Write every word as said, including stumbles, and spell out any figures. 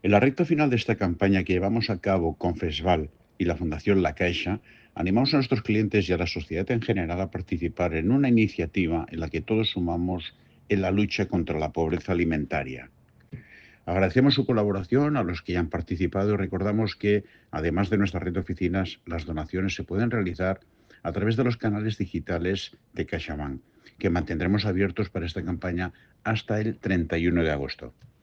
En la recta final de esta campaña que llevamos a cabo con FESVAL y la Fundación La Caixa, animamos a nuestros clientes y a la sociedad en general a participar en una iniciativa en la que todos sumamos en la lucha contra la pobreza alimentaria. Agradecemos su colaboración a los que ya han participado y recordamos que, además de nuestra red de oficinas, las donaciones se pueden realizar a través de los canales digitales de CaixaBank, que mantendremos abiertos para esta campaña hasta el treinta y uno de agosto.